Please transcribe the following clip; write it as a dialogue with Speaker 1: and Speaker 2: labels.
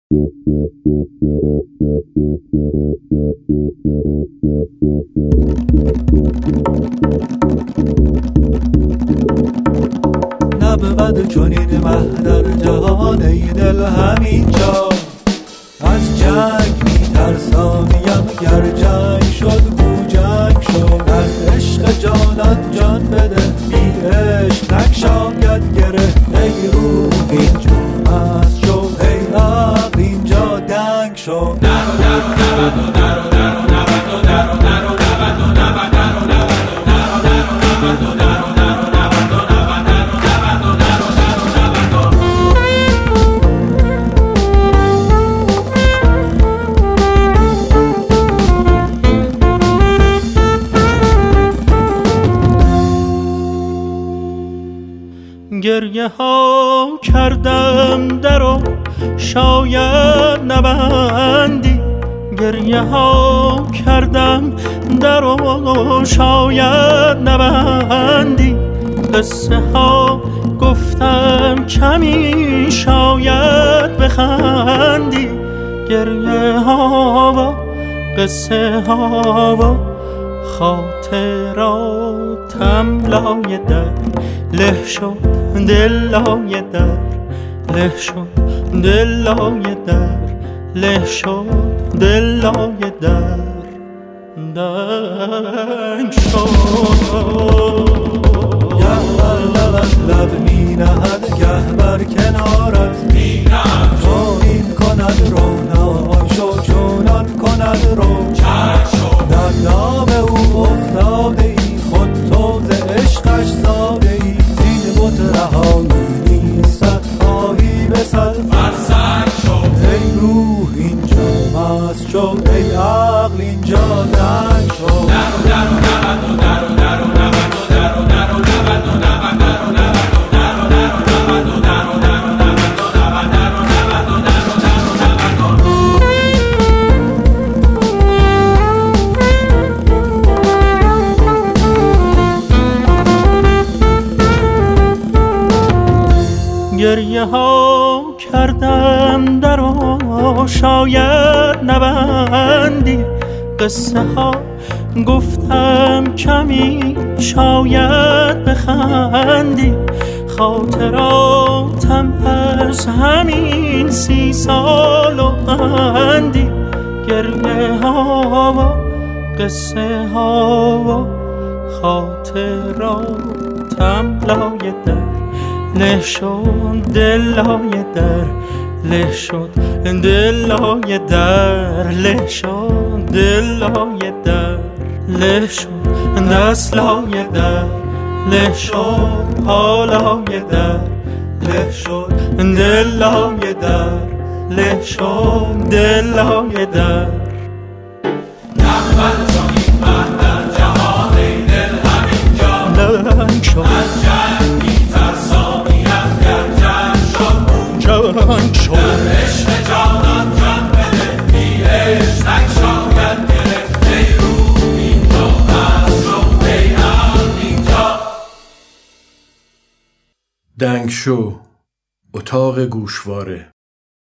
Speaker 1: نبود چنین مه در جهان ای دل همینجا. از جنگ می‌ترسانیم گر جنگ شد گو جنگ شد. در عشق جانان جان بده بی عشق نگشاید گره. ای روح اینجا مست شو ای عقل اینجا دنگ شو.
Speaker 2: گریه ها کردم درو شاید نبندی. گریه ها کردم درو شاید نبندی. قصه ها گفتم کمی شاید بخندی. گریه ها و قصه ها و خاطراتم لای در له شد. دل لای در له شد. دل لای در له شد. دل لای در دنگ شد.
Speaker 1: گه بر لبت لب می نهد گه بر کنارت می نهد. چونین کند رو نای شو چونان کند رو چنگ شو. در دام او افتاده ای خود تو ز عشقش زاده ای. زین بت رهایی نیستت خواهی به سر فرسنگ شو. ای روح اینجا مست شو ای عقل اینجا دنگ شو.
Speaker 2: گریه ها کردم درو شاید نبندی. قصه ها گفتم کمی شاید بخندی. خاطراتم از همین 30 سال و اندی. گریه ها و قصه ها و خاطراتم لای در له شد. دل لای در له شد. دل لای در له شد. دل لای در له شد. دست لای در له شد. پا لای در له شد. دل لای در له شد. دل لای در
Speaker 1: نبود چنین مه در جهان ای دل همینجا.
Speaker 2: دنگ شد.
Speaker 1: از جنگ می‌ترسانیم گر جنگ شد
Speaker 2: دنگ شد.
Speaker 1: در عشق جانان جان بده بی عشق نگشاید گره. ای روح اینجا مست شو ای عقل اینجا
Speaker 3: دنگ شو اتاق گوشواره.